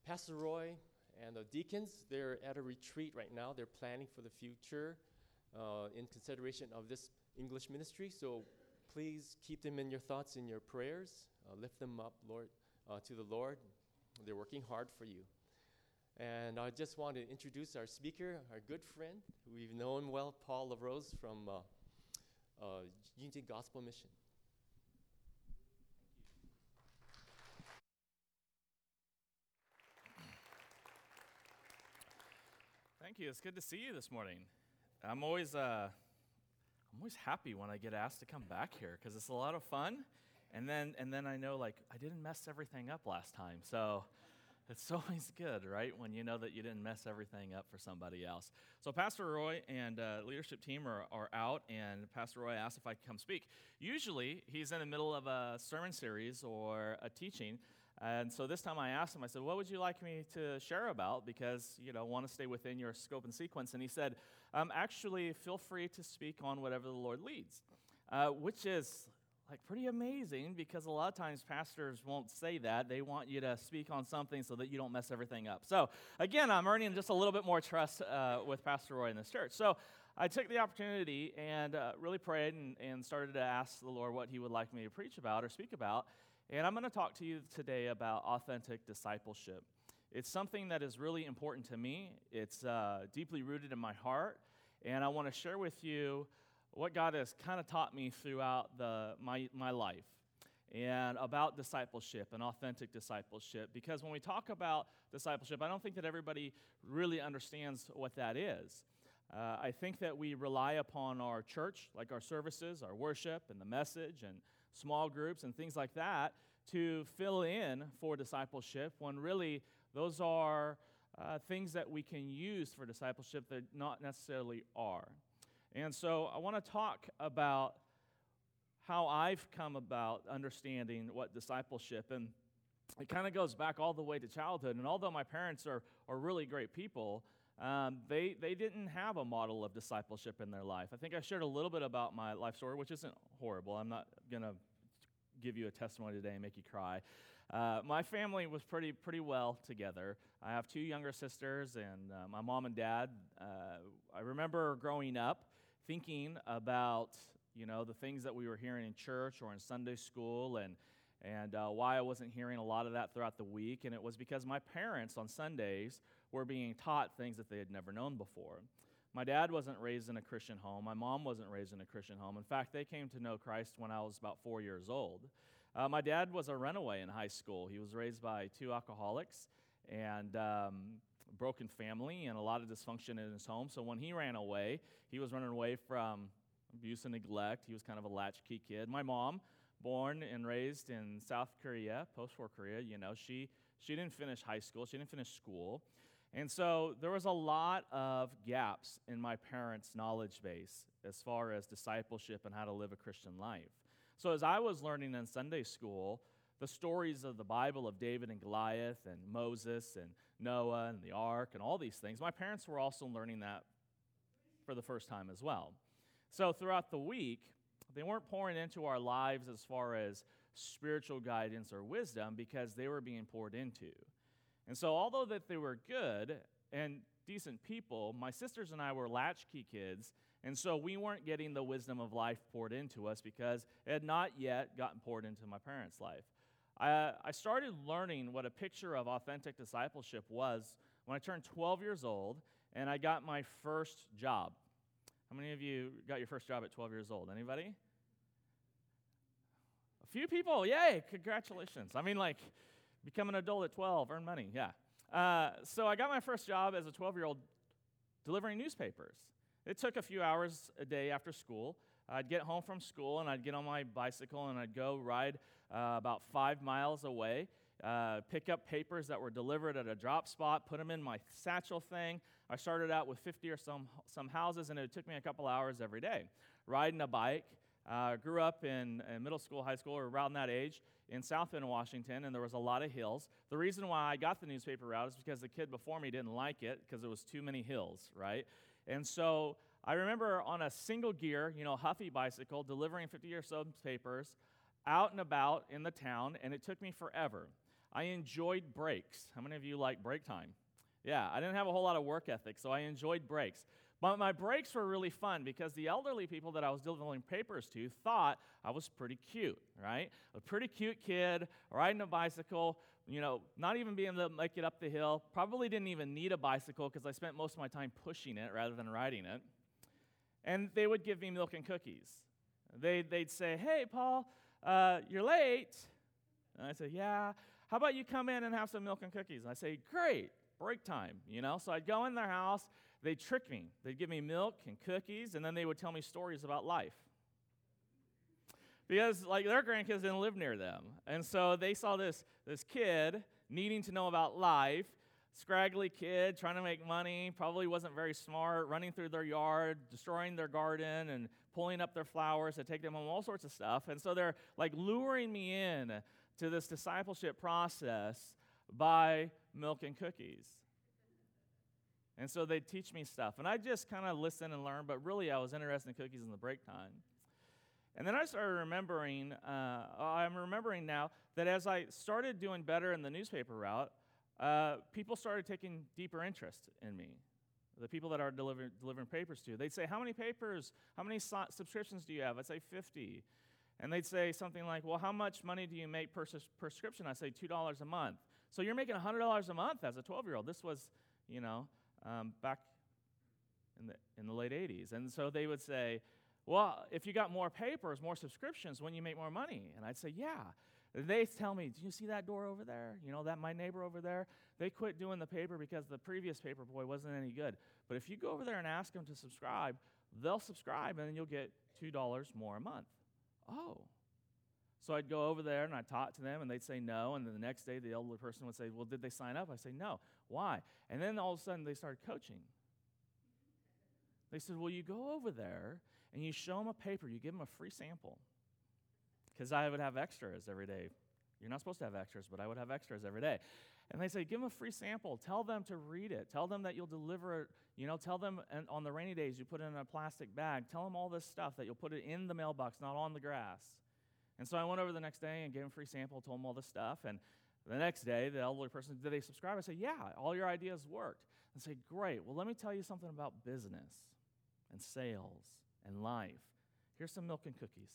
Pastor Roy and the deacons, they're at a retreat right now. They're planning for the future in consideration of this English ministry. So please keep them in your thoughts, in your prayers. Lift them up, Lord, to the Lord. They're working hard for you. And I just want to introduce our speaker, our good friend. We've known well, Paul LaRose from Unity Gospel Mission. Thank you. It's good to see you this morning. I'm always happy when I get asked to come back here because it's a lot of fun, and then I know I didn't mess everything up last time. So it's always good, right, when you know that you didn't mess everything up for somebody else. So Pastor Roy and leadership team are out, and Pastor Roy asked if I could come speak. Usually he's in the middle of a sermon series or a teaching. And so this time I asked him, I said, what would you like me to share about? Because, I want to stay within your scope and sequence. And he said, actually, feel free to speak on whatever the Lord leads, which is pretty amazing because a lot of times pastors won't say that. They want you to speak on something so that you don't mess everything up. So again, I'm earning just a little bit more trust with Pastor Roy in this church. So I took the opportunity and really prayed and started to ask the Lord what he would like me to preach about or speak about. And I'm going to talk to you today about authentic discipleship. It's something that is really important to me. It's deeply rooted in my heart. And I want to share with you what God has kind of taught me throughout my life and about discipleship and authentic discipleship. Because when we talk about discipleship, I don't think that everybody really understands what that is. I think that we rely upon our church, like our services, our worship, and the message, and small groups and things like that to fill in for discipleship when really those are things that we can use for discipleship that not necessarily are. And so I want to talk about how I've come about understanding what discipleship, and it kind of goes back all the way to childhood. And although my parents are really great people, they didn't have a model of discipleship in their life. I think I shared a little bit about my life story, which isn't horrible. I'm not going to give you a testimony today and make you cry. My family was pretty well together. I have two younger sisters, and my mom and dad. I remember growing up thinking about the things that we were hearing in church or in Sunday school, and why I wasn't hearing a lot of that throughout the week. And it was because my parents on Sundays were being taught things that they had never known before. My dad wasn't raised in a Christian home. My mom wasn't raised in a Christian home. In fact, they came to know Christ when I was about 4 years old. My dad was a runaway in high school. He was raised by two alcoholics and broken family and a lot of dysfunction in his home. So when he ran away, he was running away from abuse and neglect. He was kind of a latchkey kid. My mom, born and raised in South Korea, post-war Korea, she didn't finish high school. She didn't finish school. And so there was a lot of gaps in my parents' knowledge base as far as discipleship and how to live a Christian life. So as I was learning in Sunday school, the stories of the Bible of David and Goliath and Moses and Noah and the ark and all these things, my parents were also learning that for the first time as well. So throughout the week, they weren't pouring into our lives as far as spiritual guidance or wisdom because they were being poured into. And so although that they were good and decent people, my sisters and I were latchkey kids, and so we weren't getting the wisdom of life poured into us because it had not yet gotten poured into my parents' life. I started learning what a picture of authentic discipleship was when I turned 12 years old and I got my first job. How many of you got your first job at 12 years old? Anybody? A few people, yay, congratulations. Become an adult at 12, earn money, yeah. So I got my first job as a 12-year-old delivering newspapers. It took a few hours a day after school. I'd get home from school, and I'd get on my bicycle, and I'd go ride about 5 miles away, pick up papers that were delivered at a drop spot, put them in my satchel thing. I started out with 50 or some houses, and it took me a couple hours every day. Riding a bike. Grew up in middle school, high school, or around that age in South Bend, Washington, and there was a lot of hills. The reason why I got the newspaper route is because the kid before me didn't like it because there was too many hills, right? And so I remember on a single gear, Huffy bicycle, delivering 50 or so papers out and about in the town, and it took me forever. I enjoyed breaks. How many of you like break time? Yeah, I didn't have a whole lot of work ethic, so I enjoyed breaks. But my breaks were really fun because the elderly people that I was delivering papers to thought I was pretty cute, right? A pretty cute kid riding a bicycle, not even being able to make it up the hill. Probably didn't even need a bicycle because I spent most of my time pushing it rather than riding it. And they would give me milk and cookies. They'd say, "Hey, Paul, you're late." And I'd say, "Yeah. How about you come in and have some milk and cookies?" And I'd say, "Great, break time." So I'd go in their house. They'd trick me. They'd give me milk and cookies, and then they would tell me stories about life. Because, their grandkids didn't live near them. And so they saw this kid needing to know about life, scraggly kid, trying to make money, probably wasn't very smart, running through their yard, destroying their garden, and pulling up their flowers to take them home, all sorts of stuff. And so they're, luring me in to this discipleship process by milk and cookies. And so they'd teach me stuff. And I just kind of listen and learn, but really I was interested in cookies in the break time. And then I started remembering, I'm remembering now that as I started doing better in the newspaper route, people started taking deeper interest in me. The people that are delivering papers to. They'd say, how many subscriptions do you have? I'd say 50. And they'd say something like, well, how much money do you make per prescription? I'd say $2 a month. So you're making $100 a month as a 12-year-old. This was, back in the late 80s. And so they would say, well, if you got more papers, more subscriptions, when you make more money? And I'd say, yeah. They tell me, do you see that door over there? That my neighbor over there? They quit doing the paper because the previous paper boy wasn't any good. But if you go over there and ask them to subscribe, they'll subscribe, and then you'll get $2 more a month. Oh. So I'd go over there, and I'd talk to them, and they'd say no. And then the next day, the elderly person would say, well, did they sign up? I'd say, no. Why? And then all of a sudden, they started coaching. They said, well, you go over there, and you show them a paper. You give them a free sample. Because I would have extras every day. You're not supposed to have extras, but I would have extras every day. And they say, give them a free sample. Tell them to read it. Tell them that you'll deliver it. Tell them on the rainy days you put it in a plastic bag. Tell them all this stuff, that you'll put it in the mailbox, not on the grass. And so I went over the next day and gave them a free sample, told them all this stuff. And the next day, the elderly person, did they subscribe? I said, yeah, all your ideas worked. And say, great. Well, let me tell you something about business and sales and life. Here's some milk and cookies.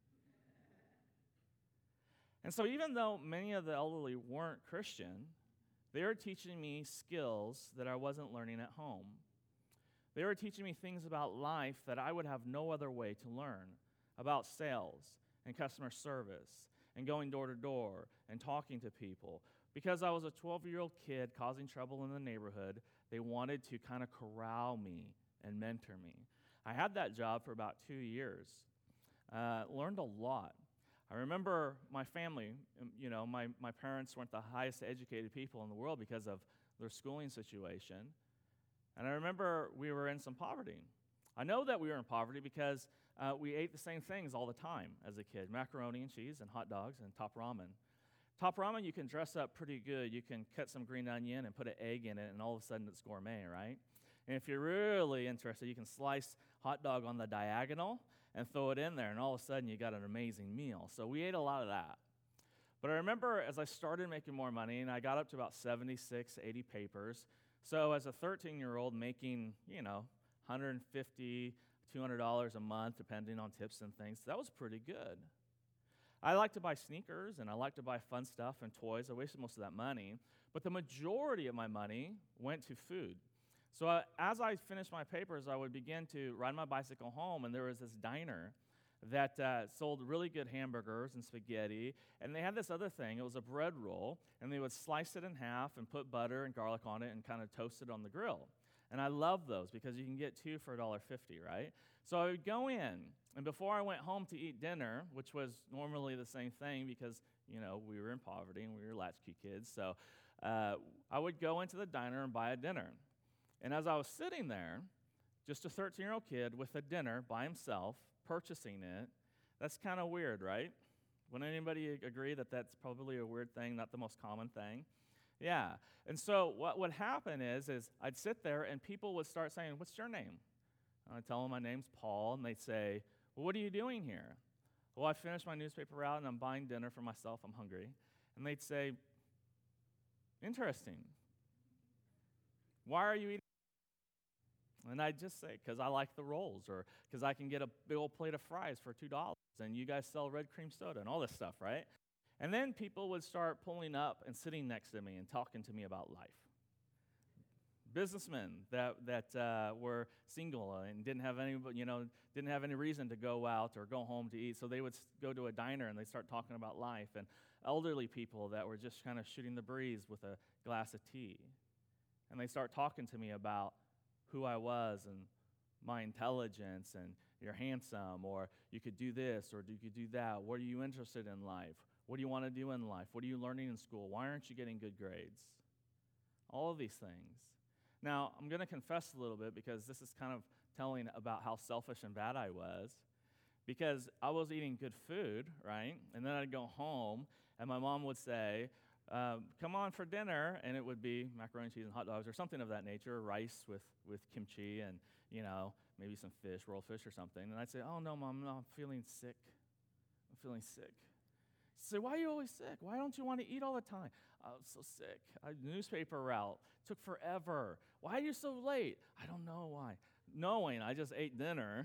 And so even though many of the elderly weren't Christian, they were teaching me skills that I wasn't learning at home. They were teaching me things about life that I would have no other way to learn, about sales and customer service and going door to door and talking to people. Because I was a 12-year-old kid causing trouble in the neighborhood, they wanted to kind of corral me and mentor me. I had that job for about 2 years. Learned a lot. I remember my family, my parents weren't the highest educated people in the world because of their schooling situation. And I remember we were in some poverty. I know that we were in poverty because we ate the same things all the time as a kid, macaroni and cheese and hot dogs and top ramen. Top ramen you can dress up pretty good. You can cut some green onion and put an egg in it, and all of a sudden it's gourmet, right? And if you're really interested, you can slice hot dog on the diagonal and throw it in there, and all of a sudden you got an amazing meal. So we ate a lot of that. But I remember as I started making more money, and I got up to about 76, 80 papers. So as a 13-year-old making, $150, $200 a month, depending on tips and things, that was pretty good. I like to buy sneakers, and I like to buy fun stuff and toys. I wasted most of that money. But the majority of my money went to food. So as I finished my papers, I would begin to ride my bicycle home, and there was this diner that sold really good hamburgers and spaghetti, and they had this other thing. It was a bread roll, and they would slice it in half and put butter and garlic on it and kind of toast it on the grill. And I love those because you can get two for $1.50, right? So I would go in, and before I went home to eat dinner, which was normally the same thing because, we were in poverty and we were latchkey kids, so I would go into the diner and buy a dinner. And as I was sitting there, just a 13-year-old kid with a dinner by himself, purchasing it, that's kind of weird, right? Wouldn't anybody agree that that's probably a weird thing, not the most common thing? Yeah. And so what would happen is I'd sit there and people would start saying, what's your name? And I'd tell them my name's Paul, and they'd say, well, what are you doing here? Well, I finished my newspaper route, and I'm buying dinner for myself. I'm hungry. And they'd say, Interesting. Why are you eating? And I just say, because I like the rolls, or because I can get a big old plate of fries for $2, and you guys sell red cream soda and all this stuff, right? And then people would start pulling up and sitting next to me and talking to me about life. Businessmen that were single and didn't have any reason to go out or go home to eat, so they would go to a diner and they start talking about life. And elderly people that were just kind of shooting the breeze with a glass of tea, and they start talking to me about who I was and my intelligence, and you're handsome, or you could do this, or you could do that. What are you interested in life? What do you want to do in life? What are you learning in school? Why aren't you getting good grades? All of these things. Now, I'm going to confess a little bit, because this is kind of telling about how selfish and bad I was, because I was eating good food, right? And then I'd go home, and my mom would say, come on for dinner, and it would be macaroni, cheese, and hot dogs, or something of that nature, rice with kimchi, and, maybe some fish, rolled fish or something. And I'd say, oh, no, Mom, no, I'm feeling sick. I'm feeling sick. She'd say, why are you always sick? Why don't you want to eat all the time? I was so sick. Newspaper route took forever. Why are you so late? I don't know why. Knowing I just ate dinner,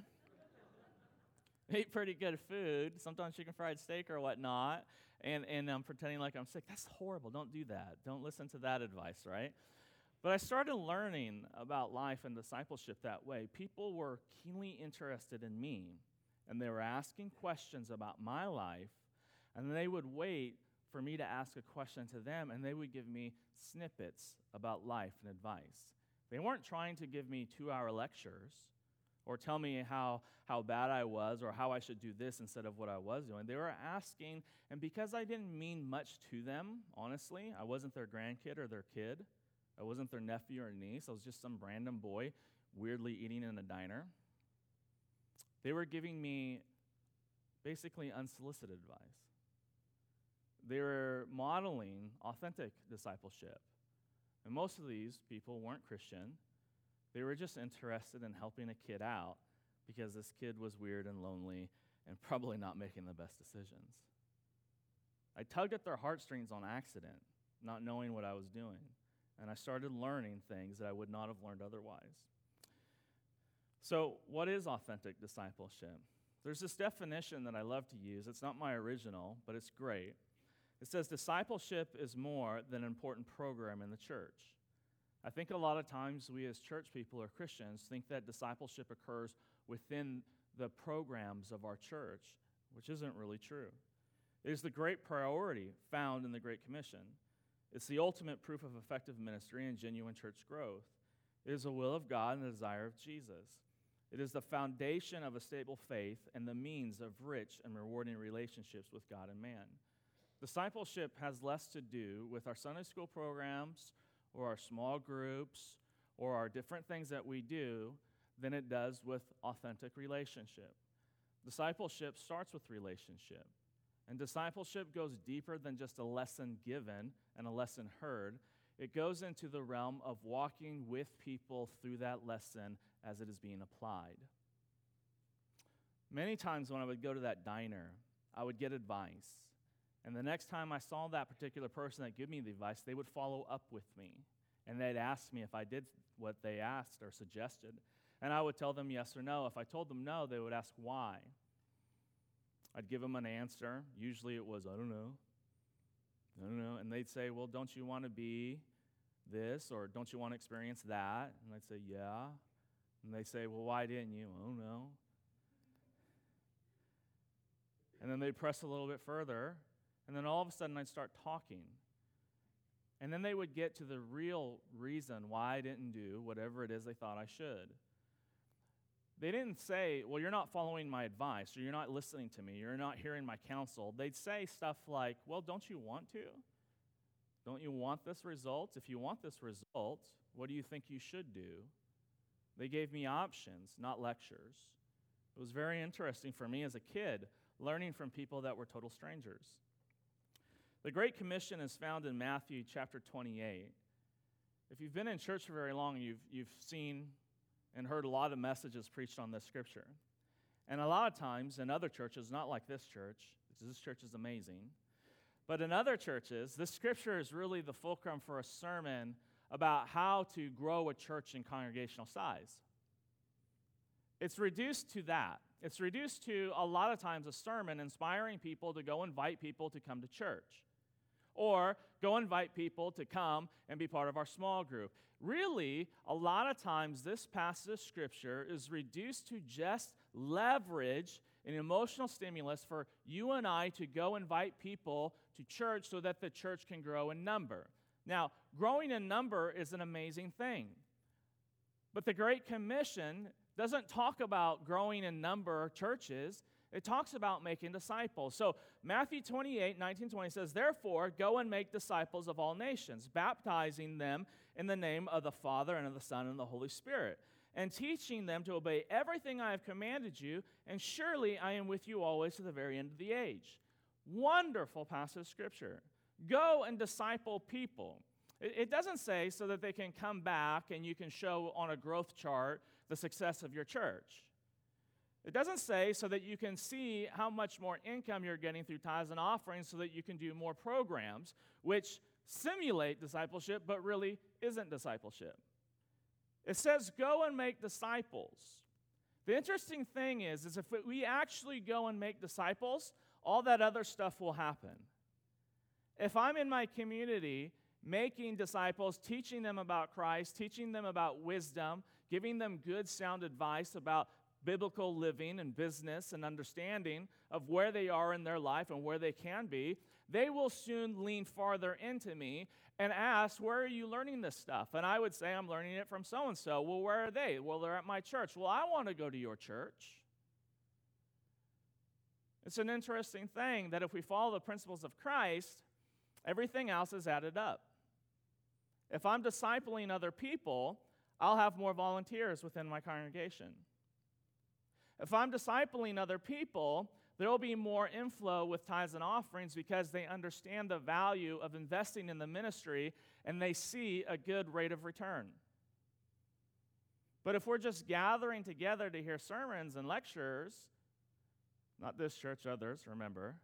ate pretty good food, sometimes chicken fried steak or whatnot, and I'm pretending like I'm sick. That's horrible. Don't do that. Don't listen to that advice, right? But I started learning about life and discipleship that way. People were keenly interested in me, and they were asking questions about my life, and they would wait for me to ask a question to them, and they would give me snippets about life and advice. They weren't trying to give me 2-hour lectures or tell me how bad I was or how I should do this instead of what I was doing. They were asking, and because I didn't mean much to them, honestly, I wasn't their grandkid or their kid, I wasn't their nephew or niece, I was just some random boy weirdly eating in a diner. They were giving me basically unsolicited advice. They were modeling authentic discipleship. And most of these people weren't Christian. They were just interested in helping a kid out because this kid was weird and lonely and probably not making the best decisions. I tugged at their heartstrings on accident, not knowing what I was doing. And I started learning things that I would not have learned otherwise. So, what is authentic discipleship? There's this definition that I love to use. It's not my original, but it's great. It says discipleship is more than an important program in the church. I think a lot of times we as church people or Christians think that discipleship occurs within the programs of our church, which isn't really true. It is the great priority found in the Great Commission. It's the ultimate proof of effective ministry and genuine church growth. It is the will of God and the desire of Jesus. It is the foundation of a stable faith and the means of rich and rewarding relationships with God and man. Discipleship has less to do with our Sunday school programs or our small groups or our different things that we do than it does with authentic relationship. Discipleship starts with relationship. And discipleship goes deeper than just a lesson given and a lesson heard. It goes into the realm of walking with people through that lesson as it is being applied. Many times when I would go to that diner, I would get advice. And the next time I saw that particular person that gave me the advice, they would follow up with me. And they'd ask me if I did what they asked or suggested. And I would tell them yes or no. If I told them no, they would ask why. I'd give them an answer. Usually it was, I don't know. And they'd say, well, don't you want to be this? Or don't you want to experience that? And I'd say, yeah. And they'd say, well, why didn't you? I don't know. And then they'd press a little bit further. And then all of a sudden I'd start talking. And then they would get to the real reason why I didn't do whatever it is they thought I should. They didn't say, well, you're not following my advice, or you're not listening to me, you're not hearing my counsel. They'd say stuff like, well, don't you want to? Don't you want this result? If you want this result, what do you think you should do? They gave me options, not lectures. It was very interesting for me as a kid, learning from people that were total strangers. The Great Commission is found in Matthew chapter 28. If you've been in church for very long, you've seen and heard a lot of messages preached on this scripture. And a lot of times in other churches, not like this church is amazing, But in other churches, this scripture is really the fulcrum for a sermon about how to grow a church in congregational size. It's reduced to that. It's reduced to, a lot of times, a sermon inspiring people to go invite people to come to church. Or go invite people to come and be part of our small group. Really, a lot of times, this passage of Scripture is reduced to just leverage an emotional stimulus for you and I to go invite people to church so that the church can grow in number. Now, growing in number is an amazing thing. But the Great Commission doesn't talk about growing in number churches. It talks about making disciples. So Matthew 28, 19, 20 says, "Therefore, go and make disciples of all nations, baptizing them in the name of the Father and of the Son and the Holy Spirit, and teaching them to obey everything I have commanded you, and surely I am with you always to the very end of the age." Wonderful passage of Scripture. Go and disciple people. It doesn't say so that they can come back and you can show on a growth chart the success of your church. It doesn't say so that you can see how much more income you're getting through tithes and offerings so that you can do more programs, which simulate discipleship but really isn't discipleship. It says go and make disciples. The interesting thing is if we actually go and make disciples, all that other stuff will happen. If I'm in my community making disciples, teaching them about Christ, teaching them about wisdom, giving them good sound advice about biblical living and business and understanding of where they are in their life and where they can be, they will soon lean farther into me and ask, "Where are you learning this stuff?" And I would say, "I'm learning it from so-and-so." "Well, where are they?" "Well, they're at my church." "Well, I want to go to your church." It's an interesting thing that if we follow the principles of Christ, everything else is added up. If I'm discipling other people, I'll have more volunteers within my congregation. If I'm discipling other people, there will be more inflow with tithes and offerings because they understand the value of investing in the ministry and they see a good rate of return. But if we're just gathering together to hear sermons and lectures, not this church, others, remember,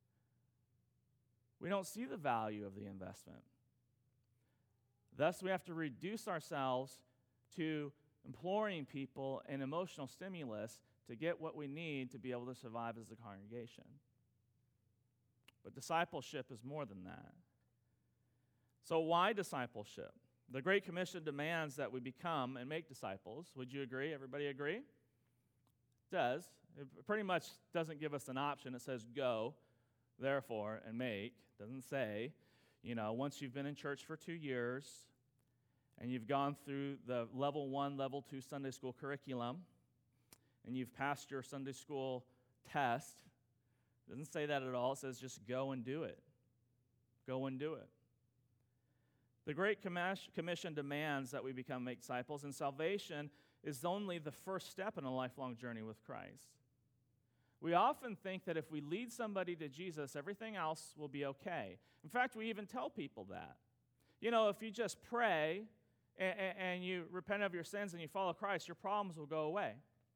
we don't see the value of the investment. Thus, we have to reduce ourselves to imploring people an emotional stimulus to get what we need to be able to survive as a congregation. But discipleship is more than that. So why discipleship? The Great Commission demands that we become and make disciples. Would you agree? Everybody agree? It does. It pretty much doesn't give us an option. It says go, therefore, and make. It doesn't say, once you've been in church for 2 years and you've gone through the level 1, level 2 Sunday school curriculum, and you've passed your Sunday school test. It doesn't say that at all. It says just go and do it. Go and do it. The Great Commission demands that we make disciples, and salvation is only the first step in a lifelong journey with Christ. We often think that if we lead somebody to Jesus, everything else will be okay. In fact, we even tell people that. If you just pray and you repent of your sins and you follow Christ, your problems will go away.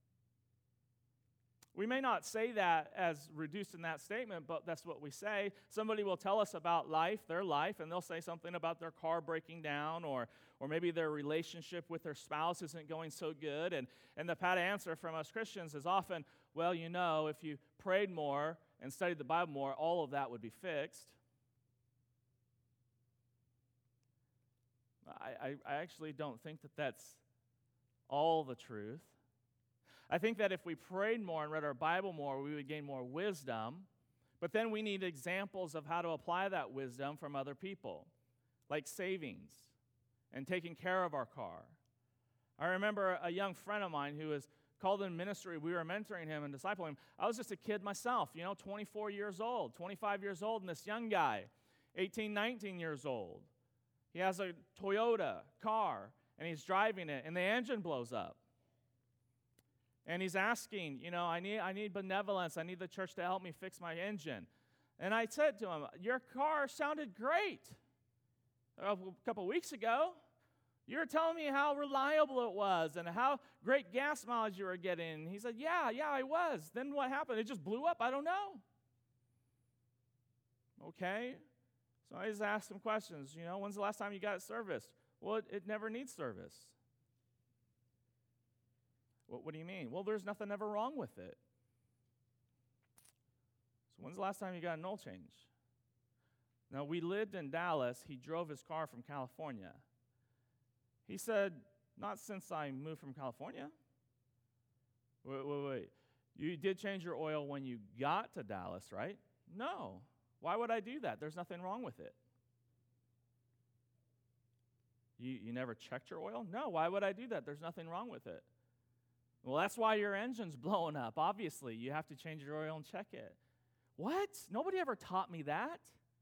We may not say that as reduced in that statement, but that's what we say. Somebody will tell us about their life, and they'll say something about their car breaking down, or maybe their relationship with their spouse isn't going so good. And the pat answer from us Christians is often, well, if you prayed more and studied the Bible more, all of that would be fixed. I actually don't think that that's all the truth. I think that if we prayed more and read our Bible more, we would gain more wisdom, but then we need examples of how to apply that wisdom from other people, like savings and taking care of our car. I remember a young friend of mine who was called in ministry. We were mentoring him and discipling him. I was just a kid myself, 24 years old, 25 years old, and this young guy, 18, 19 years old. He has a Toyota car, and he's driving it, and the engine blows up. And he's asking, I need benevolence. I need the church to help me fix my engine. And I said to him, your car sounded great a couple weeks ago. You were telling me how reliable it was and how great gas mileage you were getting. And he said, yeah, I was. Then what happened? It just blew up. I don't know. Okay. So I just ask some questions. When's the last time you got it serviced? Well, it never needs service. What do you mean? Well, there's nothing ever wrong with it. So when's the last time you got an oil change? Now, we lived in Dallas. He drove his car from California. He said, not since I moved from California. Wait. You did change your oil when you got to Dallas, right? No. Why would I do that? There's nothing wrong with it. You never checked your oil? No. Why would I do that? There's nothing wrong with it. Well, that's why your engine's blowing up. Obviously, you have to change your oil and check it. What? Nobody ever taught me that.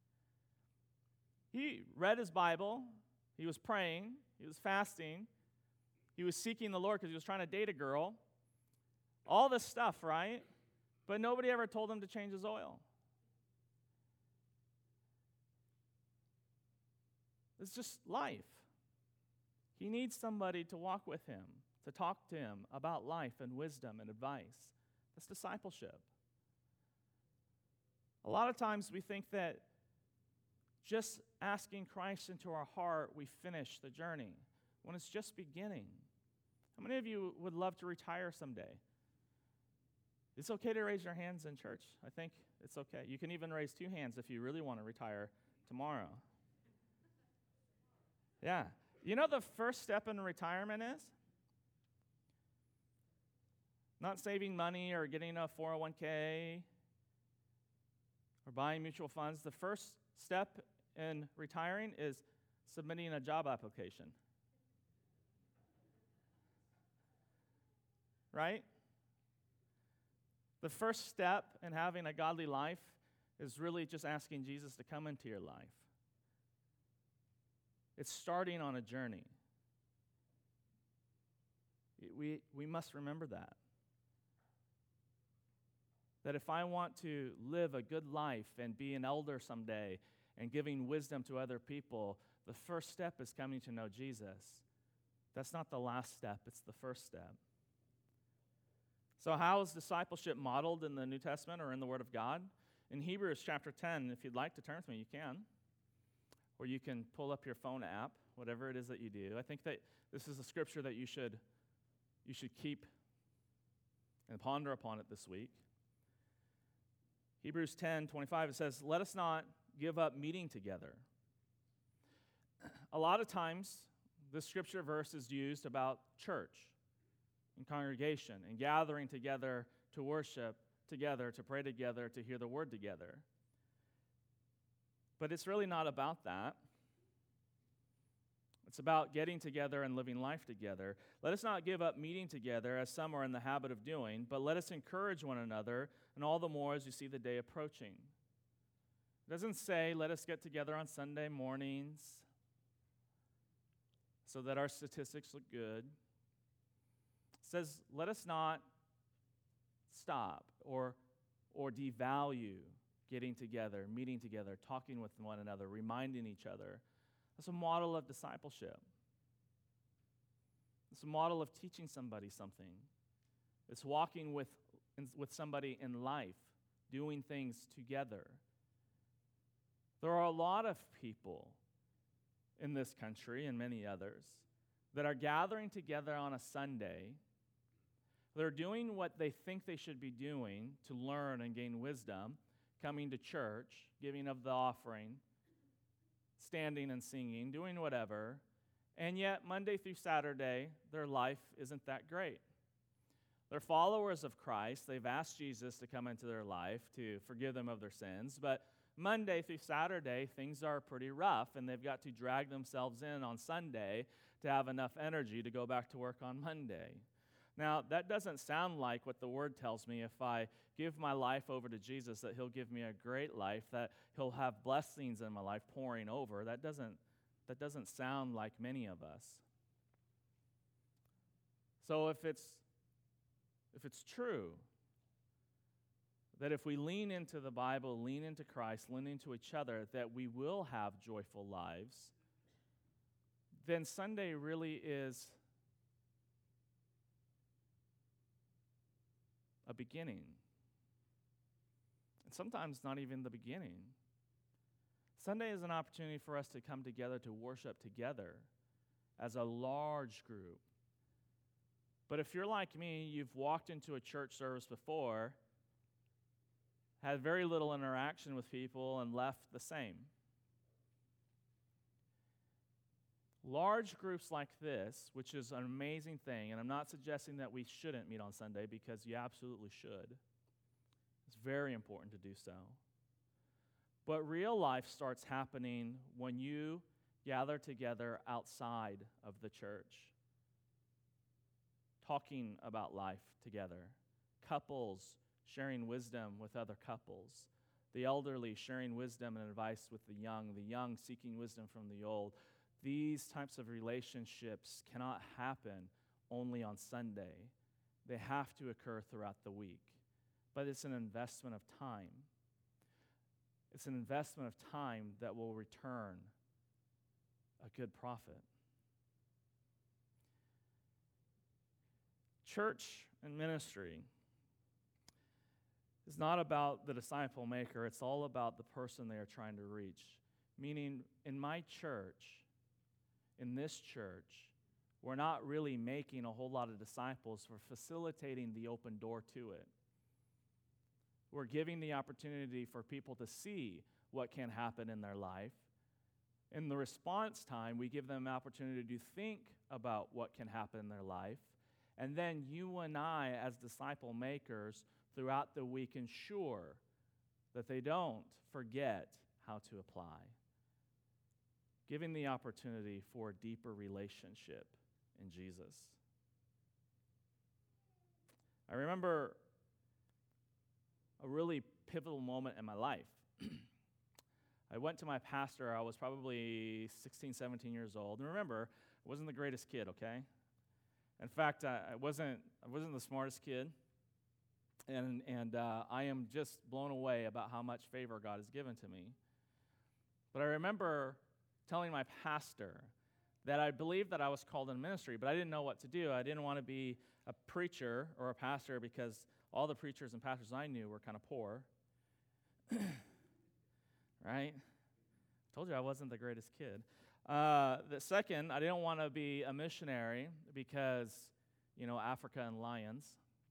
He read his Bible. He was praying. He was fasting. He was seeking the Lord because he was trying to date a girl. All this stuff, right? But nobody ever told him to change his oil. It's just life. He needs somebody to walk with him, to talk to him about life and wisdom and advice. That's discipleship. A lot of times we think that just asking Christ into our heart, we finish the journey, when it's just beginning. How many of you would love to retire someday? It's okay to raise your hands in church. I think it's okay. You can even raise 2 hands if you really want to retire tomorrow. Yeah. You know the first step in retirement is? Not saving money or getting a 401k or buying mutual funds. The first step in retiring is submitting a job application. Right? The first step in having a godly life is really just asking Jesus to come into your life. It's starting on a journey. We must remember that. That if I want to live a good life and be an elder someday and giving wisdom to other people, the first step is coming to know Jesus. That's not the last step, it's the first step. So how is discipleship modeled in the New Testament or in the Word of God? In Hebrews chapter 10, if you'd like to turn with me, you can. Or you can pull up your phone app, whatever it is that you do. I think that this is a scripture that you should keep and ponder upon it this week. Hebrews 10:25, it says, "Let us not give up meeting together." A lot of times, this scripture verse is used about church and congregation and gathering together to worship together, to pray together, to hear the word together. But it's really not about that. It's about getting together and living life together. Let us not give up meeting together, as some are in the habit of doing, but let us encourage one another, and all the more as you see the day approaching. It doesn't say, let us get together on Sunday mornings so that our statistics look good. It says, let us not stop or devalue getting together, meeting together, talking with one another, reminding each other. That's a model of discipleship. It's a model of teaching somebody something. It's walking with somebody in life, doing things together. There are a lot of people in this country and many others that are gathering together on a Sunday. They're doing what they think they should be doing to learn and gain wisdom, coming to church, giving of the offering, standing and singing, doing whatever, and yet Monday through Saturday, their life isn't that great. They're followers of Christ. They've asked Jesus to come into their life to forgive them of their sins, but Monday through Saturday, things are pretty rough, and they've got to drag themselves in on Sunday to have enough energy to go back to work on Monday. Now, that doesn't sound like what the Word tells me. If I give my life over to Jesus, that He'll give me a great life, that He'll have blessings in my life pouring over. That doesn't sound like many of us. So if it's true that if we lean into the Bible, lean into Christ, lean into each other, that we will have joyful lives, then Sunday really is a beginning. And sometimes not even the beginning. Sunday is an opportunity for us to come together to worship together as a large group. But if you're like me, you've walked into a church service before, had very little interaction with people, and left the same. Large groups like this, which is an amazing thing, and I'm not suggesting that we shouldn't meet on Sunday, because you absolutely should. It's very important to do so. But real life starts happening when you gather together outside of the church, talking about life together. Couples sharing wisdom with other couples. The elderly sharing wisdom and advice with the young seeking wisdom from the old. These types of relationships cannot happen only on Sunday. They have to occur throughout the week. But it's an investment of time. It's an investment of time that will return a good profit. Church and ministry is not about the disciple maker. It's all about the person they are trying to reach. Meaning, in my church, in this church, we're not really making a whole lot of disciples. We're facilitating the open door to it. We're giving the opportunity for people to see what can happen in their life. In the response time, we give them an opportunity to think about what can happen in their life. And then you and I, as disciple makers, throughout the week, ensure that they don't forget how to apply. Giving the opportunity for a deeper relationship in Jesus. I remember a really pivotal moment in my life. I went to my pastor. I was probably 16, 17 years old. And remember, I wasn't the greatest kid, okay? In fact, I wasn't the smartest kid. And I am just blown away about how much favor God has given to me. But I remember telling my pastor that I believed that I was called in ministry, but I didn't know what to do. I didn't want to be a preacher or a pastor because all the preachers and pastors I knew were kind of poor. Right? I told you I wasn't the greatest kid. The second, I didn't want to be a missionary because, Africa and lions.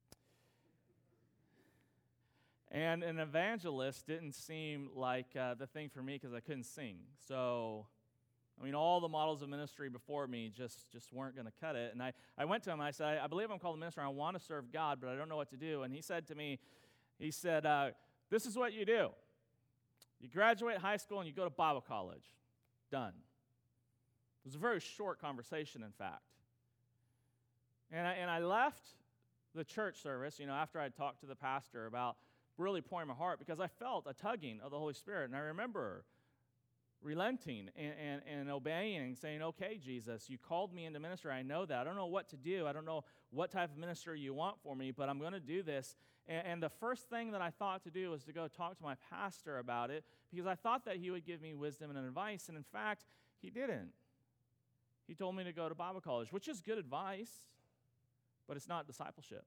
And an evangelist didn't seem like the thing for me because I couldn't sing. So, all the models of ministry before me just weren't going to cut it. And I went to him and I said, I believe I'm called a minister. I want to serve God, but I don't know what to do. And he said to me, this is what you do. You graduate high school and you go to Bible college. Done. It was a very short conversation, in fact. And I left the church service, after I talked to the pastor about really pouring my heart, because I felt a tugging of the Holy Spirit. And I remember relenting and obeying and saying, okay, Jesus, you called me into ministry. I know that. I don't know what to do. I don't know what type of ministry you want for me, but I'm going to do this. And the first thing that I thought to do was to go talk to my pastor about it, because I thought that he would give me wisdom and advice. And in fact, he didn't. He told me to go to Bible college, which is good advice, but it's not discipleship.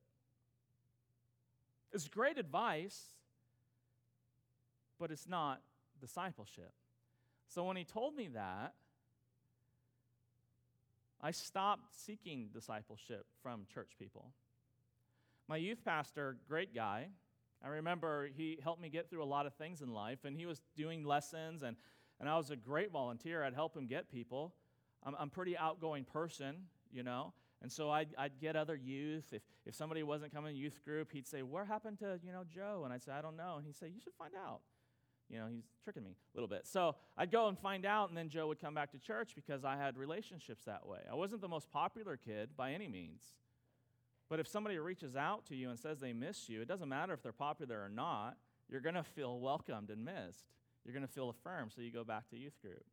It's great advice, but it's not discipleship. So when he told me that, I stopped seeking discipleship from church people. My youth pastor, great guy. I remember he helped me get through a lot of things in life, and he was doing lessons, and I was a great volunteer. I'd help him get people. I'm a pretty outgoing person, and so I'd get other youth. If somebody wasn't coming to youth group, he'd say, "What happened to, Joe?" And I'd say, "I don't know." And he'd say, "You should find out." He's tricking me a little bit. So I'd go and find out, and then Joe would come back to church because I had relationships that way. I wasn't the most popular kid by any means. But if somebody reaches out to you and says they miss you, it doesn't matter if they're popular or not, you're going to feel welcomed and missed. You're going to feel affirmed, so you go back to youth group.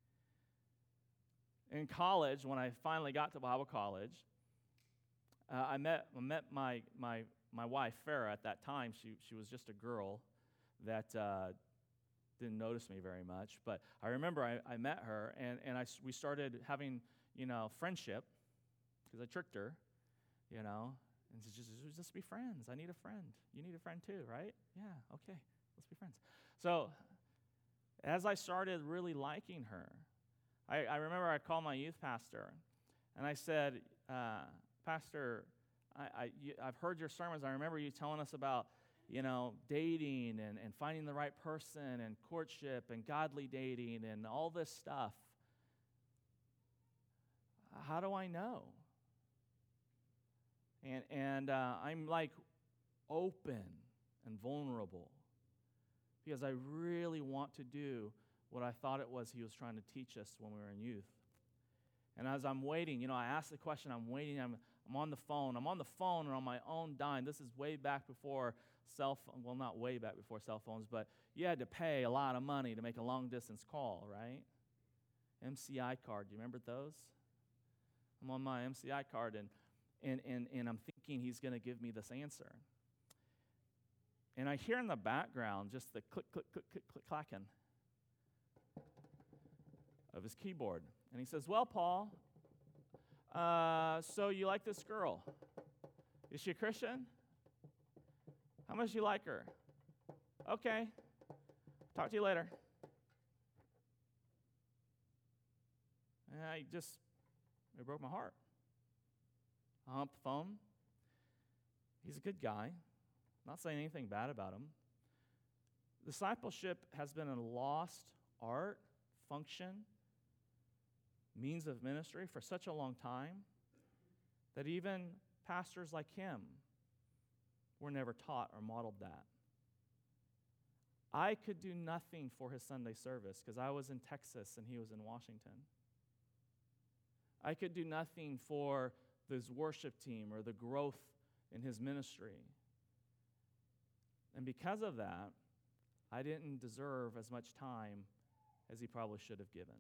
In college, when I finally got to Bible college, I met my wife, Farah, at that time. She was just a girl that didn't notice me very much. But I remember I met her, and we started having, friendship, because I tricked her, and just be friends. I need a friend. You need a friend too, right? Yeah, okay, let's be friends. So as I started really liking her, I remember I called my youth pastor, and I said, Pastor, I've heard your sermons. I remember you telling us about, dating and finding the right person and courtship and godly dating and all this stuff. How do I know? And I'm like open and vulnerable because I really want to do what I thought it was he was trying to teach us when we were in youth. And as I'm waiting, I asked the question, I'm waiting, I'm on the phone. I'm on the phone and on my own dime. This is way back before not way back before cell phones, but you had to pay a lot of money to make a long-distance call, right? MCI card, do you remember those? I'm on my MCI card, and I'm thinking he's going to give me this answer. And I hear in the background just the click, click, click, click, click, clacking of his keyboard. And he says, well, Paul, so you like this girl. Is she a Christian? How much do you like her? Okay. Talk to you later. And it broke my heart. I hung up the phone. He's a good guy. Not saying anything bad about him. Discipleship has been a lost art, function, means of ministry for such a long time that even pastors like him were never taught or modeled that. I could do nothing for his Sunday service because I was in Texas and he was in Washington. I could do nothing for his worship team or the growth in his ministry. And because of that, I didn't deserve as much time as he probably should have given.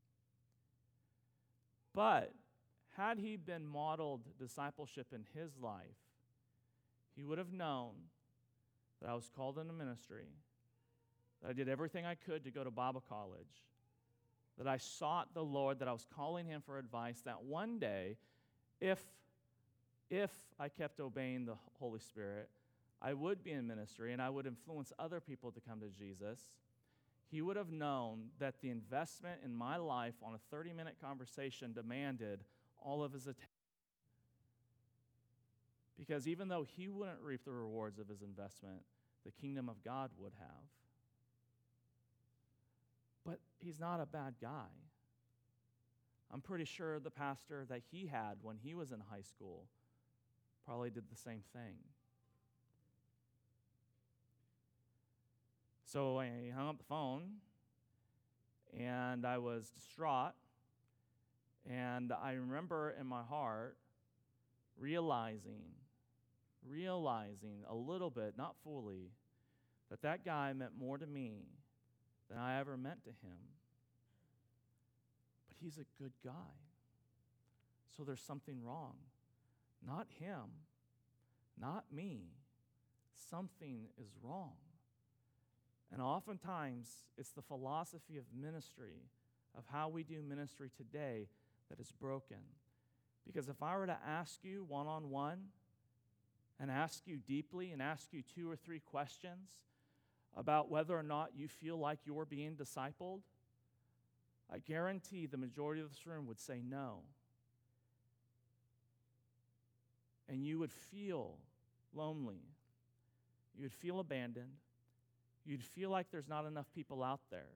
But had he been modeled discipleship in his life, he would have known that I was called into ministry, that I did everything I could to go to Bible college, that I sought the Lord, that I was calling him for advice, that one day, if I kept obeying the Holy Spirit, I would be in ministry and I would influence other people to come to Jesus. He would have known that the investment in my life on a 30-minute conversation demanded all of his attention. Because even though he wouldn't reap the rewards of his investment, the kingdom of God would have. But he's not a bad guy. I'm pretty sure the pastor that he had when he was in high school probably did the same thing. So I hung up the phone, and I was distraught, and I remember in my heart realizing a little bit, not fully, that guy meant more to me than I ever meant to him. But he's a good guy. So there's something wrong. Not him, not me. Something is wrong. And oftentimes, it's the philosophy of ministry, of how we do ministry today, that is broken. Because if I were to ask you one-on-one, and ask you deeply, and ask you 2 or 3 questions about whether or not you feel like you're being discipled, I guarantee the majority of this room would say no. And you would feel lonely. You would feel abandoned. You'd feel like there's not enough people out there.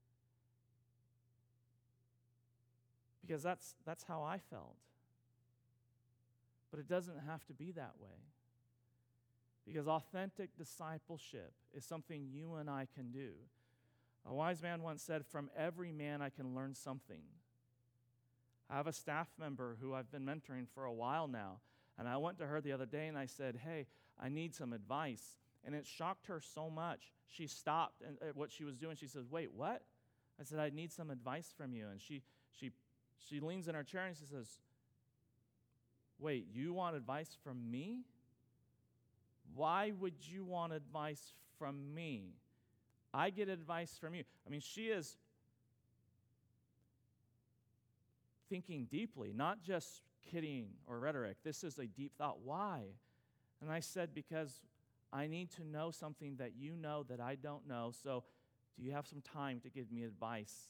Because that's how I felt. But it doesn't have to be that way. Because authentic discipleship is something you and I can do. A wise man once said, "From every man I can learn something." I have a staff member who I've been mentoring for a while now, and I went to her the other day and I said, "Hey, I need some advice." And it shocked her so much. She stopped at what she was doing. She says, "Wait, what?" I said, "I need some advice from you." And she leans in her chair and she says, "Wait, you want advice from me? Why would you want advice from me? I get advice from you." I mean, she is thinking deeply, not just kidding or rhetoric. This is a deep thought. Why? And I said, because I need to know something that you know that I don't know. So Do you have some time to give me advice?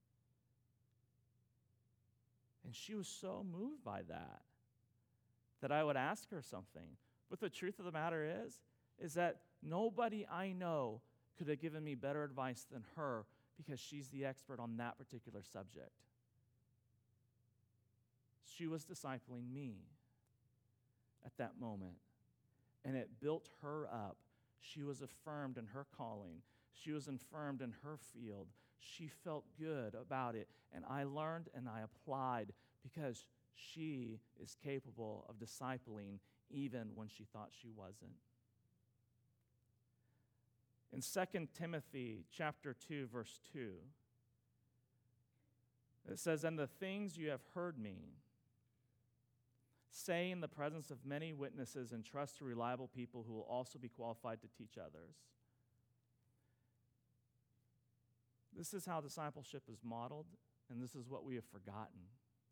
And she was so moved by that I would ask her something. But the truth of the matter is that nobody I know could have given me better advice than her because she's the expert on that particular subject. She was discipling me at that moment, and it built her up. She was affirmed in her calling. She was affirmed in her field. She felt good about it, and I learned and I applied because she is capable of discipling even when she thought she wasn't. In 2 Timothy chapter 2, verse 2, it says, "And the things you have heard me say in the presence of many witnesses, and trust to reliable people who will also be qualified to teach others." This is how discipleship is modeled, and this is what we have forgotten.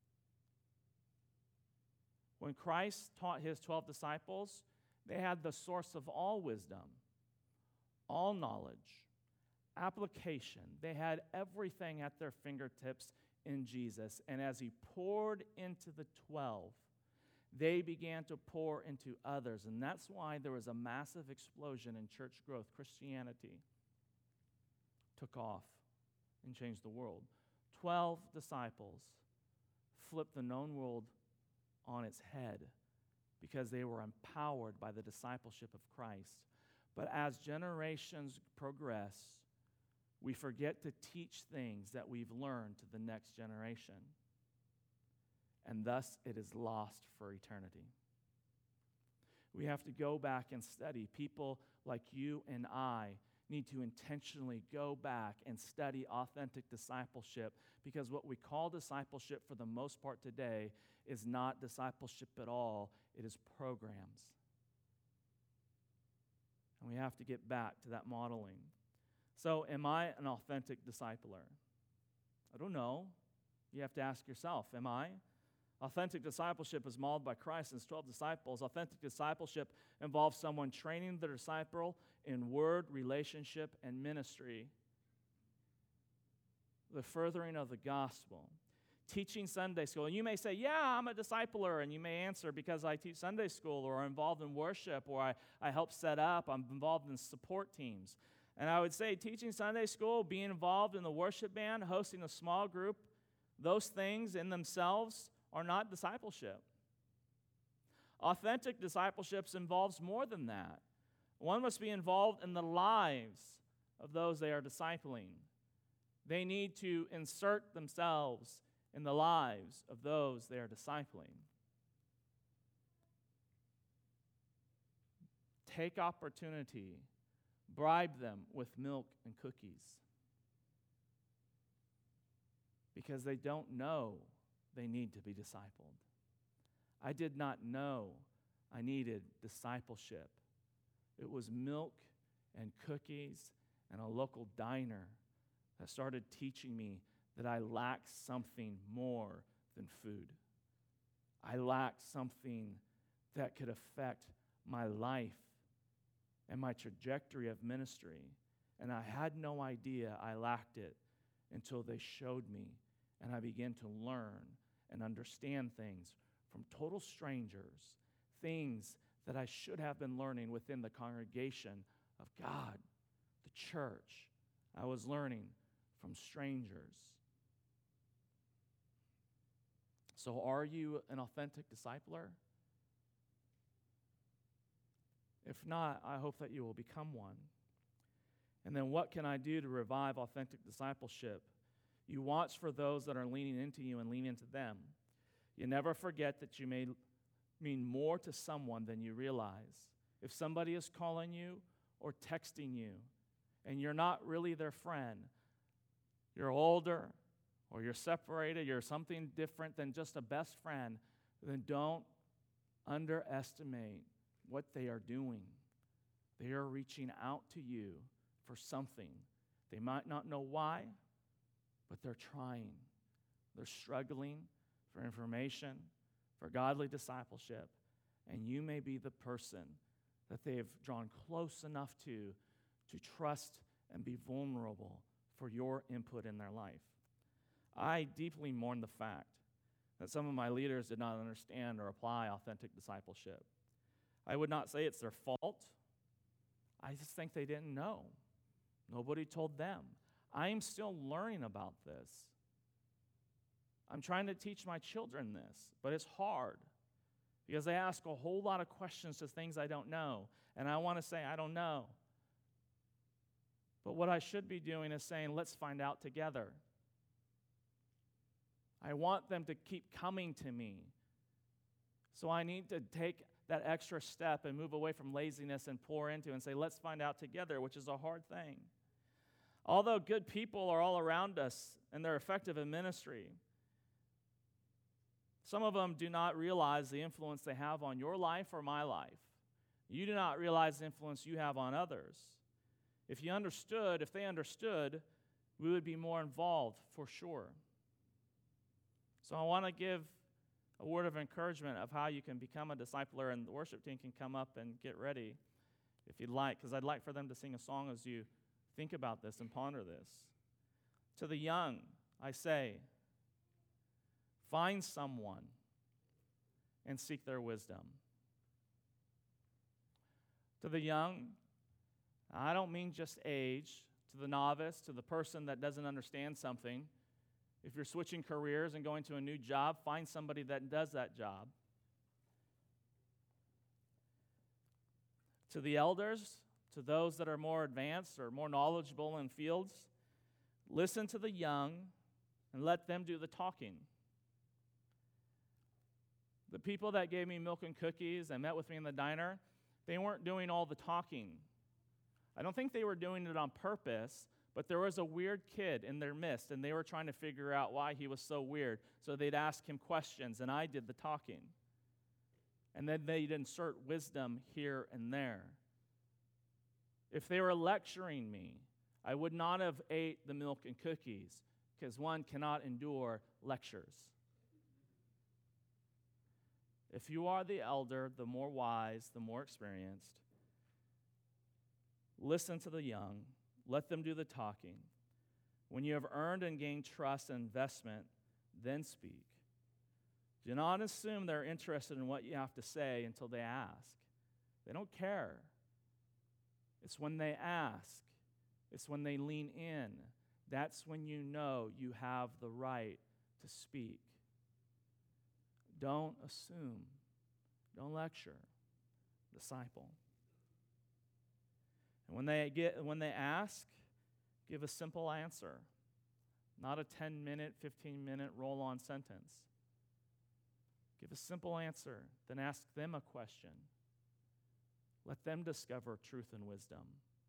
When Christ taught his 12 disciples, they had the source of all wisdom, all knowledge, application. They had everything at their fingertips in Jesus. And as he poured into the 12, they began to pour into others. And that's why there was a massive explosion in church growth. Christianity took off and changed the world. 12 disciples flipped the known world on its head because they were empowered by the discipleship of Christ. But as generations progress, we forget to teach things that we've learned to the next generation. And thus it is lost for eternity. We have to go back and study. People like you and I need to intentionally go back and study authentic discipleship, because what we call discipleship for the most part today is not discipleship at all. It is programs. And we have to get back to that modeling. So, am I an authentic discipler? I don't know. You have to ask yourself, am I? Authentic discipleship is modeled by Christ and his 12 disciples. Authentic discipleship involves someone training the disciple in word, relationship, and ministry. The furthering of the gospel. Teaching Sunday school. And you may say, yeah, I'm a discipler. And you may answer, because I teach Sunday school, or I'm involved in worship, or I help set up, I'm involved in support teams. And I would say teaching Sunday school, being involved in the worship band, hosting a small group, those things in themselves are not discipleship. Authentic discipleship involves more than that. One must be involved in the lives of those they are discipling. They need to insert themselves in the lives of those they are discipling. Take opportunity. Bribe them with milk and cookies, because they don't know they need to be discipled. I did not know I needed discipleship. It was milk and cookies and a local diner that started teaching me that I lacked something more than food. I lacked something that could affect my life and my trajectory of ministry. And I had no idea I lacked it until they showed me, and I began to learn and understand things from total strangers, things that I should have been learning within the congregation of God, the church. I was learning from strangers. So are you an authentic discipler? If not, I hope that you will become one. And then what can I do to revive authentic discipleship? You watch for those that are leaning into you and lean into them. You never forget that you may mean more to someone than you realize. If somebody is calling you or texting you and you're not really their friend, you're older or you're separated, you're something different than just a best friend, then don't underestimate what they are doing. They are reaching out to you for something. They might not know why, but they're trying. They're struggling for information, for godly discipleship, and you may be the person that they have drawn close enough to trust and be vulnerable for your input in their life. I deeply mourn the fact that some of my leaders did not understand or apply authentic discipleship. I would not say it's their fault. I just think they didn't know. Nobody told them. I am still learning about this. I'm trying to teach my children this, but it's hard because they ask a whole lot of questions to things I don't know, and I want to say, I don't know. But what I should be doing is saying, let's find out together. I want them to keep coming to me. So I need to take that extra step and move away from laziness and pour into and say, let's find out together, which is a hard thing. Although good people are all around us and they're effective in ministry, some of them do not realize the influence they have on your life or my life. You do not realize the influence you have on others. If they understood, we would be more involved for sure. So I want to give a word of encouragement of how you can become a discipler, and the worship team can come up and get ready if you'd like, because I'd like for them to sing a song as you think about this and ponder this. To the young, I say, find someone and seek their wisdom. To the young, I don't mean just age. To the novice, to the person that doesn't understand something, if you're switching careers and going to a new job, find somebody that does that job. To the elders, to those that are more advanced or more knowledgeable in fields, listen to the young and let them do the talking. The people that gave me milk and cookies and met with me in the diner, they weren't doing all the talking. I don't think they were doing it on purpose, but there was a weird kid in their midst, and they were trying to figure out why he was so weird. So they'd ask him questions, and I did the talking. And then they'd insert wisdom here and there. If they were lecturing me, I would not have ate the milk and cookies, because one cannot endure lectures. If you are the elder, the more wise, the more experienced, listen to the young. Let them do the talking. When you have earned and gained trust and investment, then speak. Do not assume they're interested in what you have to say until they ask. They don't care. It's when they ask. It's when they lean in. That's when you know you have the right to speak. Don't assume. Don't lecture. Disciple. And when they ask, give a simple answer, not a 10-minute, 15-minute roll-on sentence. Give a simple answer, then ask them a question. Let them discover truth and wisdom.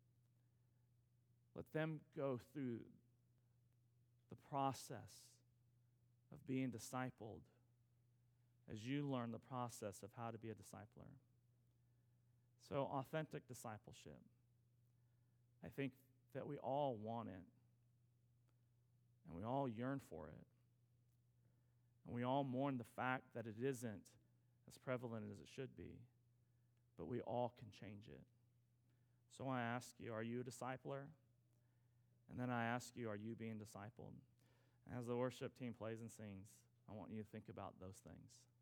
Let them go through the process of being discipled as you learn the process of how to be a discipler. So, authentic discipleship. I think that we all want it, and we all yearn for it, and we all mourn the fact that it isn't as prevalent as it should be, but we all can change it. So I ask you, are you a discipler? And then I ask you, are you being discipled? As the worship team plays and sings, I want you to think about those things.